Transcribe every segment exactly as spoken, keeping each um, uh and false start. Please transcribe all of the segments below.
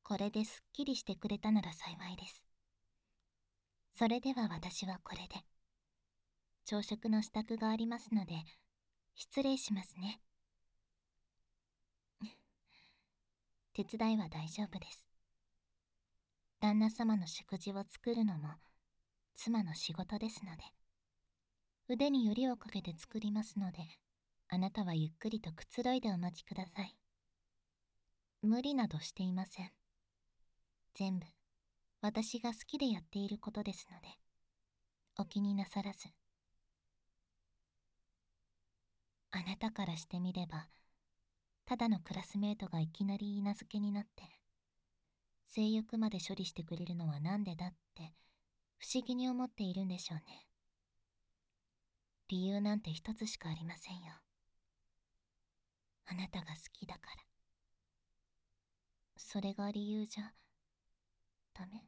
これですっきりしてくれたなら幸いです。それでは私はこれで。朝食の支度がありますので、失礼しますね。手伝いは大丈夫です。旦那様の食事を作るのも妻の仕事ですので。腕によりをかけて作りますので、あなたはゆっくりとくつろいでお待ちください。無理などしていません。全部私が好きでやっていることですので、お気になさらず。あなたからしてみれば、ただのクラスメートがいきなり許嫁になって、性欲まで処理してくれるのはなんでだって不思議に思っているんでしょうね。理由なんて一つしかありませんよ。あなたが好きだから。それが理由じゃダメ？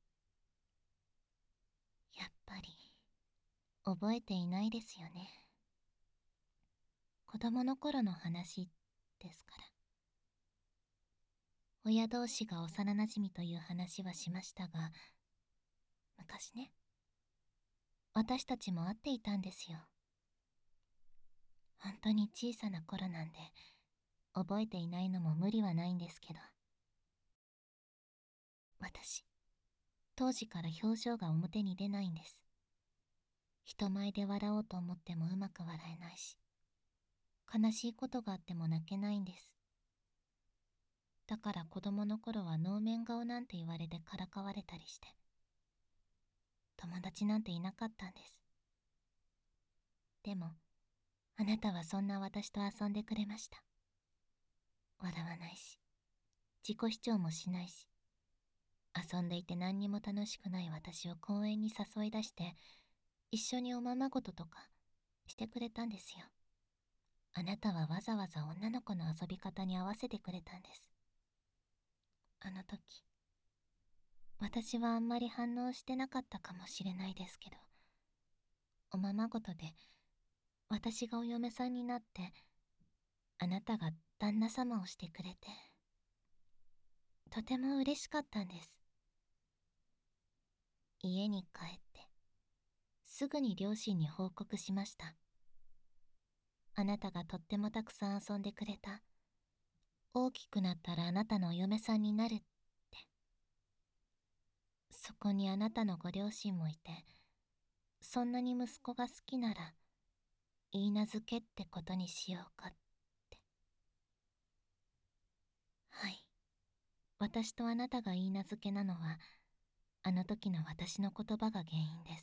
やっぱり覚えていないですよね。子供の頃の話ですから。親同士が幼なじみという話はしましたが、昔ね、私たちも会っていたんですよ。本当に小さな頃なんで、覚えていないのも無理はないんですけど。私、当時から表情が表に出ないんです。人前で笑おうと思ってもうまく笑えないし、悲しいことがあっても泣けないんです。だから子供の頃は能面顔なんて言われてからかわれたりして、友達なんていなかったんです。でも、あなたはそんな私と遊んでくれました。笑わないし、自己主張もしないし、遊んでいて何にも楽しくない私を公園に誘い出して、一緒におままごととかしてくれたんですよ。あなたはわざわざ女の子の遊び方に合わせてくれたんです。あの時、私はあんまり反応してなかったかもしれないですけど、おままごとで私がお嫁さんになって、あなたが旦那様をしてくれて、とても嬉しかったんです。家に帰って、すぐに両親に報告しました。あなたがとってもたくさん遊んでくれた。大きくなったらあなたのお嫁さんになるって。そこにあなたのご両親もいて、そんなに息子が好きなら、いいなずけってことにしようかって。はい。私とあなたがいいなずけなのは、あの時の私の言葉が原因です。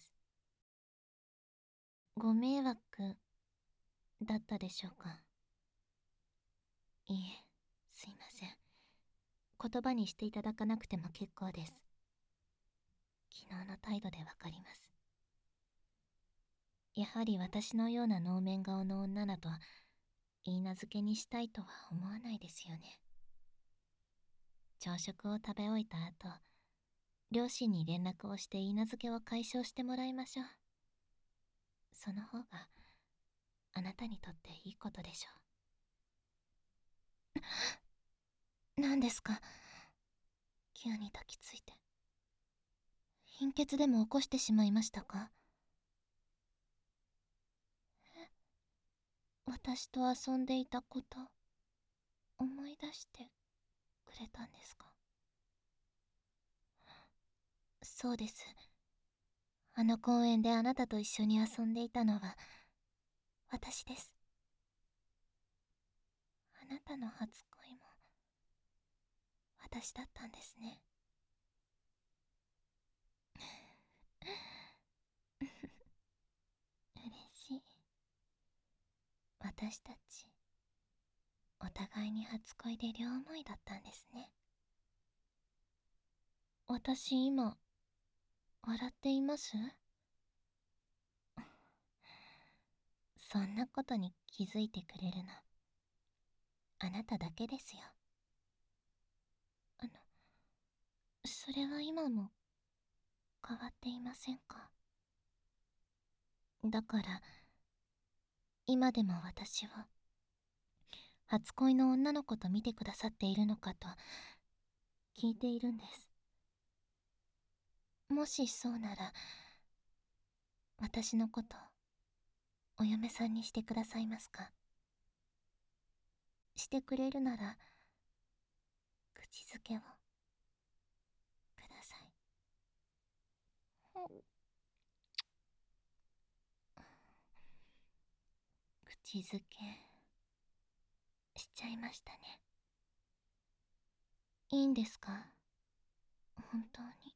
ご迷惑だったでしょうか？いいえ、すいません。言葉にしていただかなくても結構です。昨日の態度でわかります。やはり私のような能面顔の女だと、いいなずけにしたいとは思わないですよね。朝食を食べ終えた後、両親に連絡をしていいなずけを解消してもらいましょう。その方が、あなたにとっていいことでしょう。何ですか？急に抱きついて。貧血でも起こしてしまいましたか？え、私と遊んでいたこと、思い出してくれたんですか？そうです。あの公園であなたと一緒に遊んでいたのは、私です。あなたの初恋も、私だったんですね。嬉しい。私たち、お互いに初恋で両思いだったんですね。私今、笑っています？そんなことに気づいてくれるの、あなただけですよ。あの、それは今も変わっていませんか？だから、今でも私を、初恋の女の子と見てくださっているのかと聞いているんです。もしそうなら、私のことお嫁さんにしてくださいますか？してくれるなら口づけをください。口づけしちゃいましたね。いいんですか？本当に。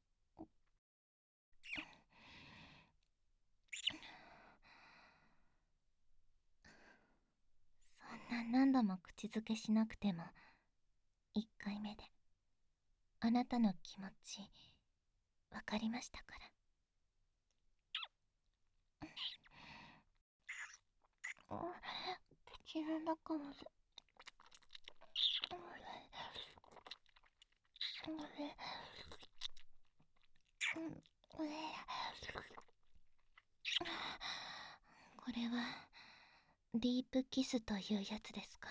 そんな何度も口づけしなくても、一回目であなたの気持ちわかりましたから。口の中までこれはディープキスというやつですか？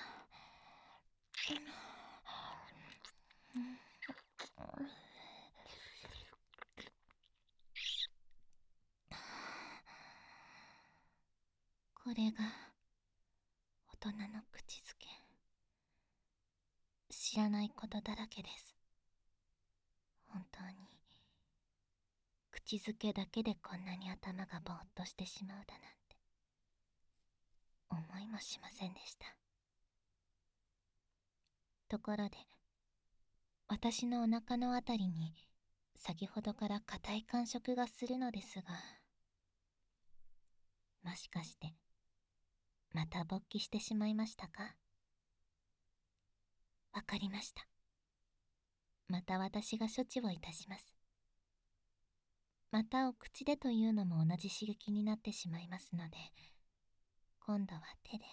これが大人の口づけ。知らないことだらけです。本当に口づけだけでこんなに頭がぼーっとしてしまうだなんて思いもしませんでした。ところで、私のお腹のあたりに先ほどから硬い感触がするのですが、もしかしてまた勃起してしまいましたか？わかりました。また私が処置をいたします。またお口でというのも同じ刺激になってしまいますので、今度は手で。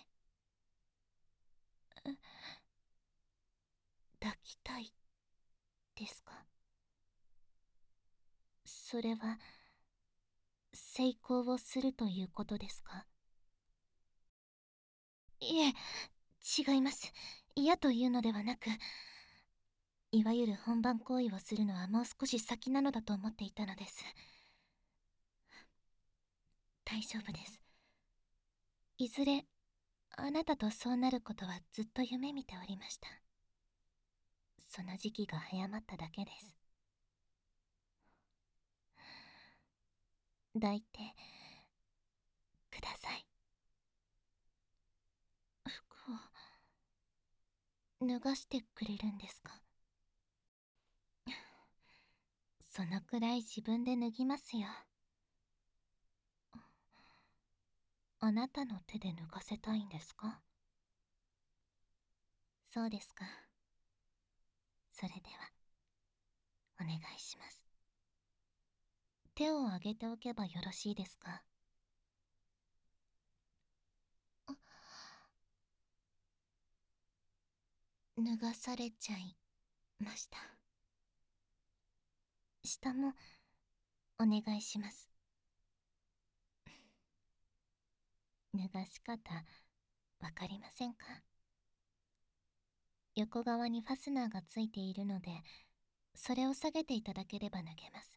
抱きたいですか？それは性交をするということですか？いえ、違います。嫌というのではなく、いわゆる本番行為をするのはもう少し先なのだと思っていたのです。大丈夫です。いずれあなたとそうなることはずっと夢見ておりました。その時期が早まっただけです。抱いてください。服を脱がしてくれるんですか？そのくらい自分で脱ぎますよ。あなたの手で脱がせたいんですか？そうですか。それではお願いします。手を挙げておけばよろしいですか？脱がされちゃいました。下もお願いします。脱がし方わかりませんか？横側にファスナーがついているので、それを下げていただければ脱げます。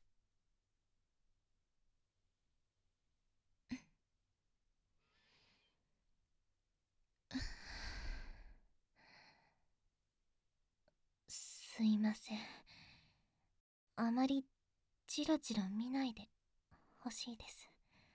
すいません。あまりチロチロ見ないでほしいです。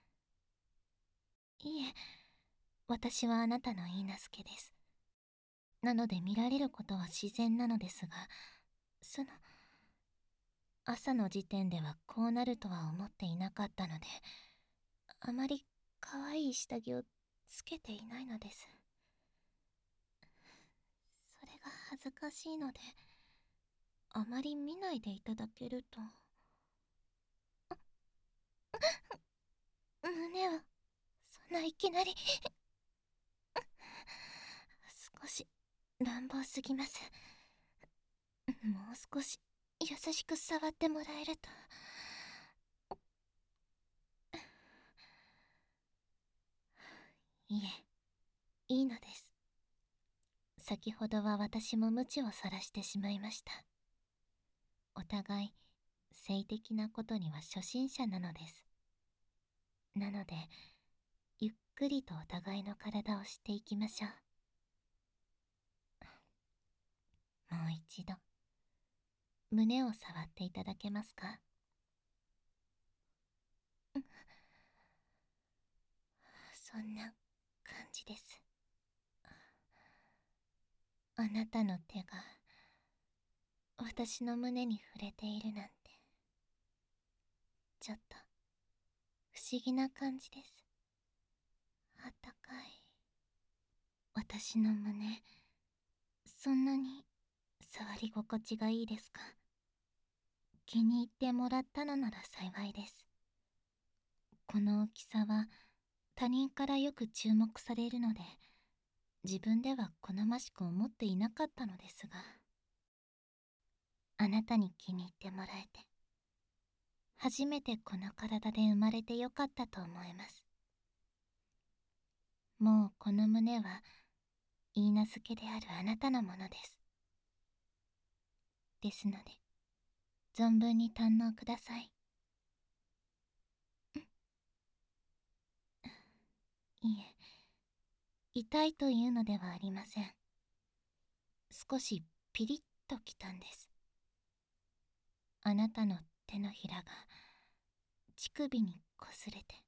いえ、私はあなたの許嫁です。なので見られることは自然なのですが、その朝の時点ではこうなるとは思っていなかったので、あまり可愛い下着をつけていないのです。それが恥ずかしいので、あまり見ないでいただけると。胸をそんないきなり少し乱暴すぎます。もう少し優しく触ってもらえると。いえ、いいのです。先ほどは私も無知をさらしてしまいました。 お互い性的なことには初心者なのです。なので、ゆっくりとお互いの体を知っていきましょう。もう一度、胸を触っていただけますか？そんな感じです。あなたの手が私の胸に触れているなんて、ちょっと不思議な感じです。あったかい。私の胸、そんなに触り心地がいいですか？気に入ってもらったのなら幸いです。この大きさは他人からよく注目されるので、自分では好ましく思っていなかったのですが、あなたに気に入ってもらえて、初めてこの体で生まれてよかったと思います。もうこの胸は許嫁であるあなたのものです。ですので、存分に堪能ください。いえ、痛いというのではありません。少しピリッときたんです。あなたの手のひらが乳首にこすれて、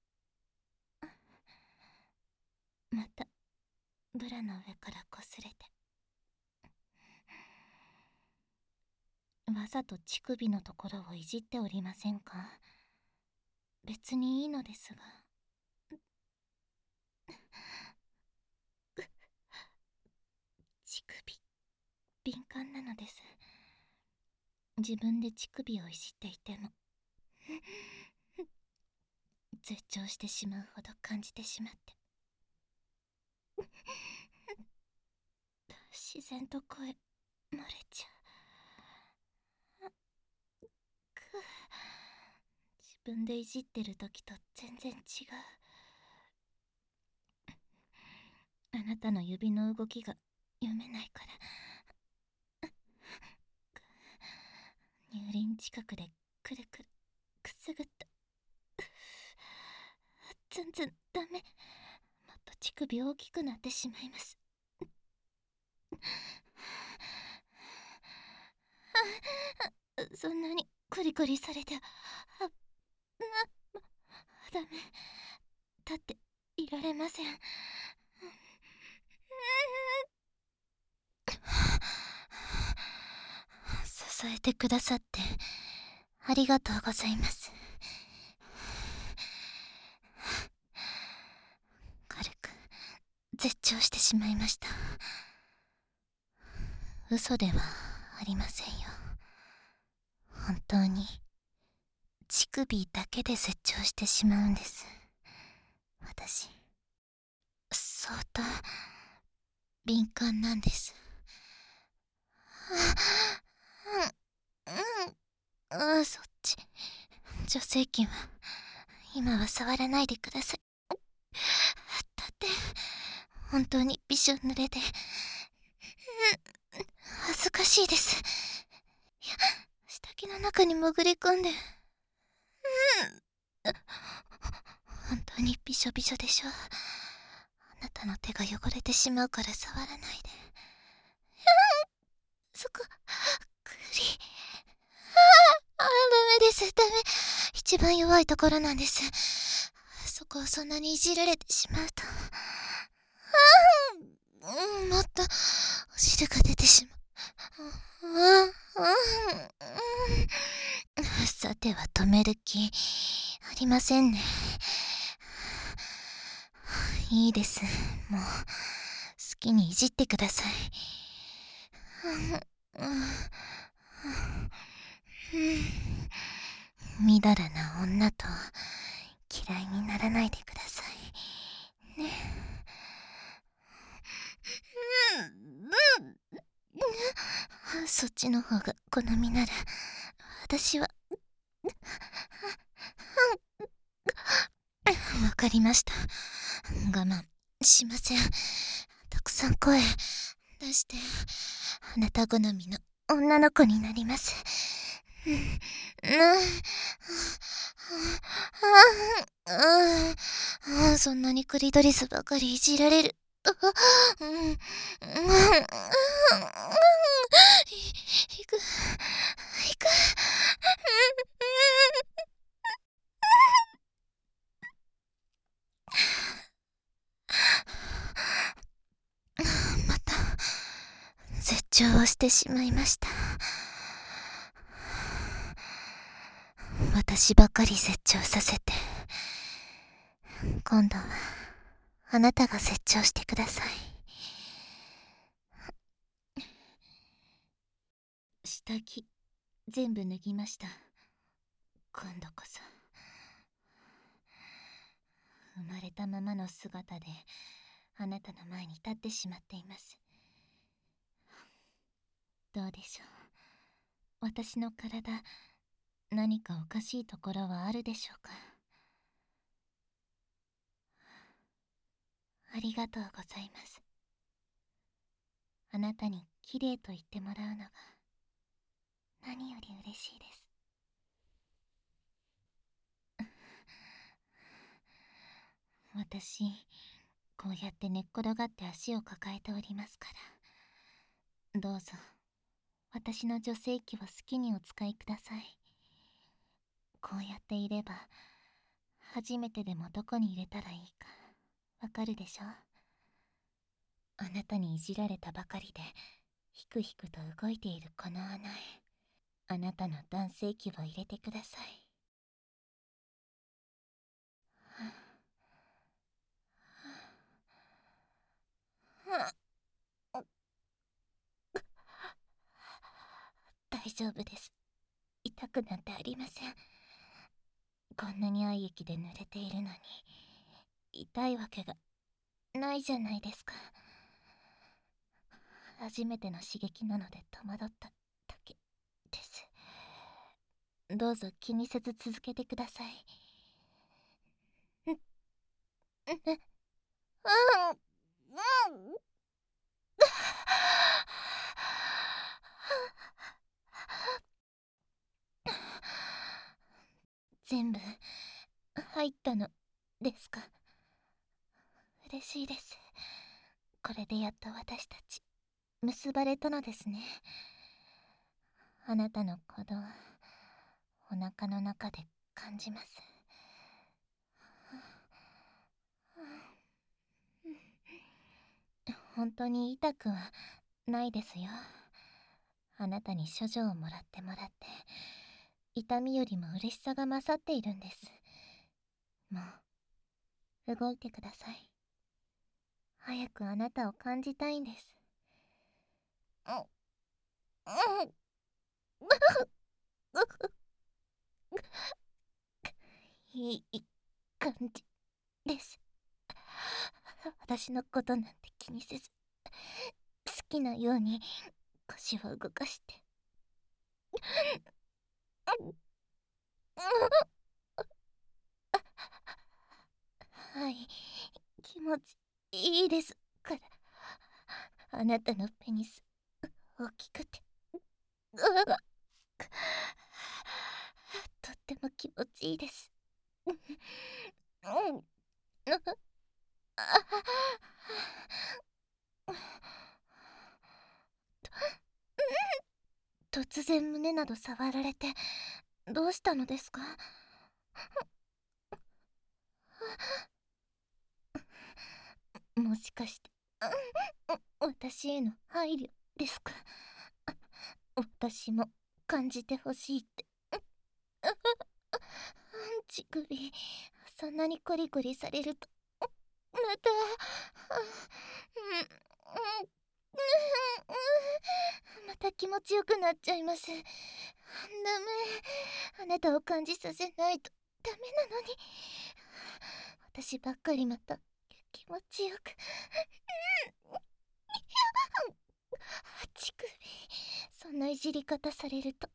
またブラの上からこすれて、わざと乳首のところをいじっておりませんか？別にいいのですが。乳首、敏感なのです。自分で乳首をいじっていても絶頂してしまうほど感じてしまって、自然と声漏れちゃう。く自分でいじってる時と全然違う。あなたの指の動きが読めないから、乳輪近くでくるくるくすぐった。全然ダメ。もっと乳首大きくなってしまいます。そんなにコリコリされて、あ、な、ダメ。立っていられません。支えてくださってありがとうございます。軽く絶頂してしまいました。嘘ではありませんよ。本当に乳首だけで絶頂してしまうんです。私、相当敏感なんです。うん、うん、あ、そっち。女性器は今は触らないでください。だって本当にびしょ濡れで、恥ずかしいです。いや、下着の中に潜り込んで、本当にびしょびしょでしょ。あなたの手が汚れてしまうから触らないで。そこ、クリ。ああ、ダメです、ダメ。一番弱いところなんです。そこをそんなにいじられてしまうと。ああ、うん、もっとお汁が出てしまう。うん、うん、うん。さては止める気ありませんね。いいです。もう好きにいじってください。みだらな女と嫌いにならないでくださいね。そっちの方が好みなら私はわかりました。我慢しません。たくさん声出してあなた好みの女の子になります。 ああ、そんなにクリトリスばかりいじられる。うん、うん、うん、いく、いく、また、絶頂をしてしまいました。私ばかり絶頂させて、今度は、あなたが絶頂してください。下着、全部脱ぎました。今度こそ。生まれたままの姿で、あなたの前に立ってしまっています。どうでしょう。私の体、何かおかしいところはあるでしょうか。ありがとうございます。あなたに綺麗と言ってもらうのが何より嬉しいです。私、こうやって寝っ転がって足を抱えておりますから、どうぞ私の女性器を好きにお使いください。こうやっていれば、初めてでもどこに入れたらいいかわかるでしょ。あなたにいじられたばかりでひくひくと動いているこの穴へ、あなたの男性器を入れてください。大丈夫です。痛くなんてありません。こんなに愛液で濡れているのに痛いわけがないじゃないですか。初めての刺激なので戸惑っただけです。どうぞ気にせず続けてください。うん、うん、うん、うん。全部入ったのですか。嬉しいです。これでやっと私たち結ばれたのですね。あなたの鼓動、お腹の中で感じます。本当に痛くはないですよ。あなたに処女をもらってもらって、痛みよりも嬉しさが勝っているんです。もう動いてください。早くあなたを感じたいんです。うん、うん、いい感じです。私のことなんて気にせず、好きなように腰を動かして。はい、気持ちいいですから。あなたのペニス大きくて、うわ、とっても気持ちいいです。うん、突然胸など触られてどうしたのですか。もしかして私への配慮ですか。私も感じてほしいって。乳首そんなにコリコリされるとまた、また気持ちよくなっちゃいます。ダメ、あなたを感じさせないとダメなのに。私ばっかりまた気持ちよく。乳首そんないじり方されると、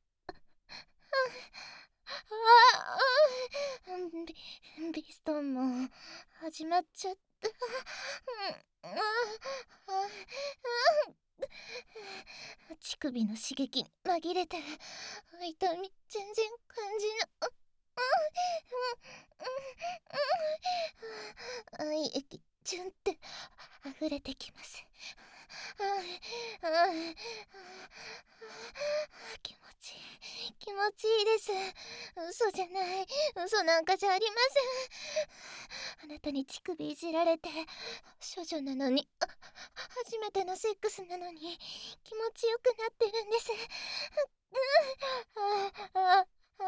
ああ、ビビストンも始まっちゃった。 乳首の刺激に紛れてる。痛み全然感じな。愛液ジュンって溢れてきます。気持ちいい、気持ちいいです。嘘じゃない、嘘なんかじゃありません。あなたに乳首いじられて、処女なのに、あ、初めてのセックスなのに気持ちよくなってるんです。ああああ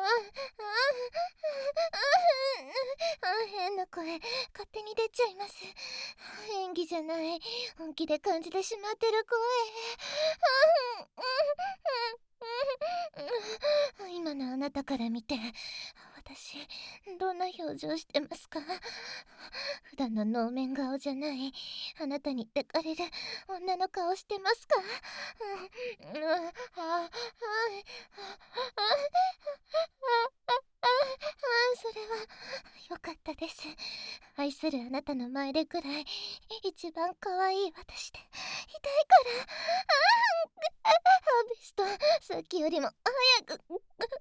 変な声勝手に出ちゃいます。演技じゃない、本気で感じてしまってる声。今のあなたから見て私どんな表情してますか？普段の能面顔じゃないあなたに抱かれる女の顔してますか？それはよかったです。愛するあなたの前でくらい一番可愛い私で痛いから。ハーベストさっきよりも早く。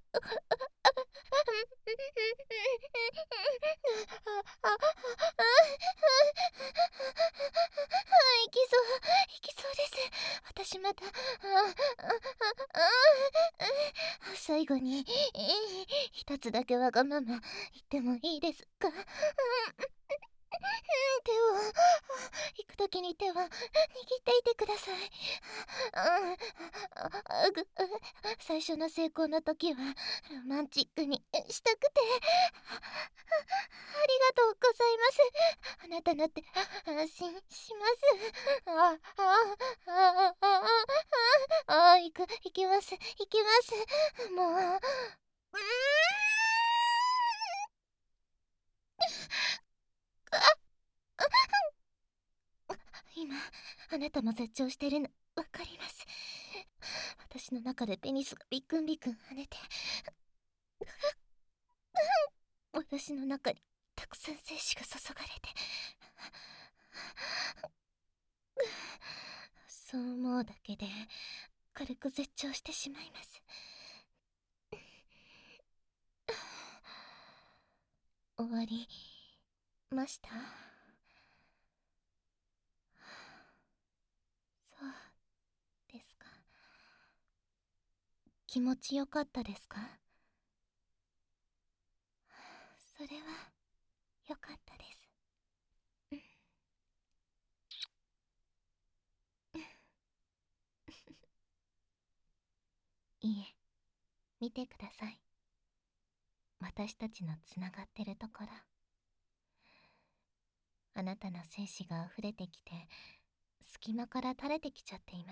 いきそういきそうです。私また最後に一つだけわがまま言ってもいいですか？手を行くときに手は握っていてください。最初の成功の時はロマンチックにしたくて。ありがとうございます。あなたのって安心します。ああああああ行く行きます行きます。もううーん今あなたも絶頂してるのわかります。私の中でペニスがビックンビックン跳ねて私の中にたくさん精子が注がれて、そう思うだけで軽く絶頂してしまいます。終わりました？そうですか。気持ちよかったですか？それはよかったです。いいえ、見てください。私たちのつながってるところ。あなたの精子が溢れてきて隙間から垂れてきちゃっています。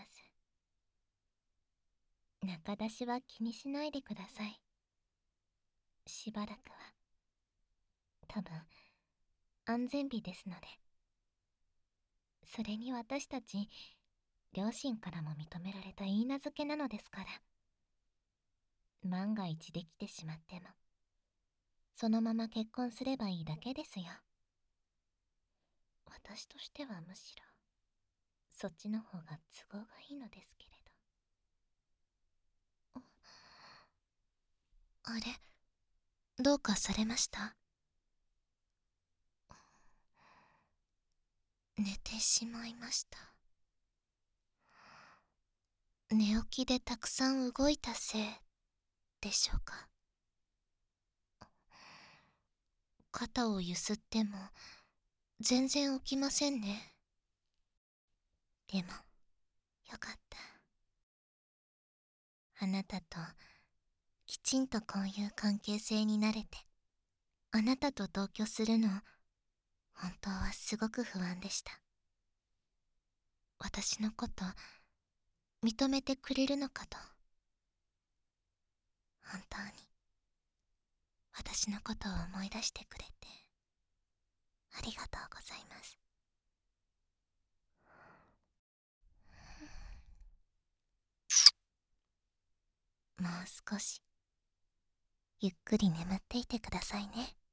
中出しは気にしないでください。しばらくは多分安全日ですので。それに私たち両親からも認められた許嫁なのですから。万が一できてしまってもそのまま結婚すればいいだけですよ。私としてはむしろそっちの方が都合がいいのですけれど。あれ、どうかされました？寝てしまいました。寝起きでたくさん動いたせいでしょうか。肩をゆすっても全然起きませんね。でもよかった。あなたときちんとこういう関係性になれて、あなたと同居するの本当はすごく不安でした。私のこと認めてくれるのかと。本当に私のことを思い出してくれてありがとうございます。もう少しゆっくり眠っていてくださいね。